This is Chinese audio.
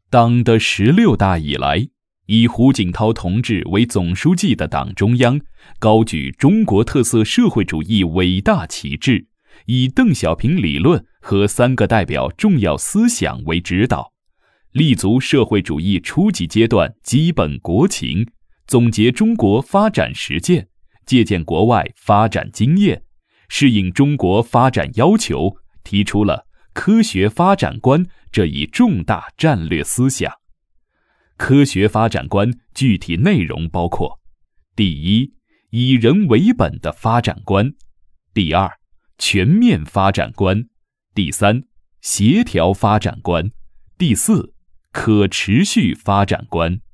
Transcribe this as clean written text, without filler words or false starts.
党的16大以来，以胡锦涛同志为总书记的党中央高举中国特色社会主义伟大旗帜，以邓小平理论和3个代表重要思想为指导，立足社会主义初级阶段基本国情，总结中国发展实践，借鉴国外发展经验，适应中国发展要求，提出了科学发展观这一重大战略思想。科学发展观具体内容包括：第一，以人为本的发展观；第二，全面发展观；第三，协调发展观；第四，可持续发展观。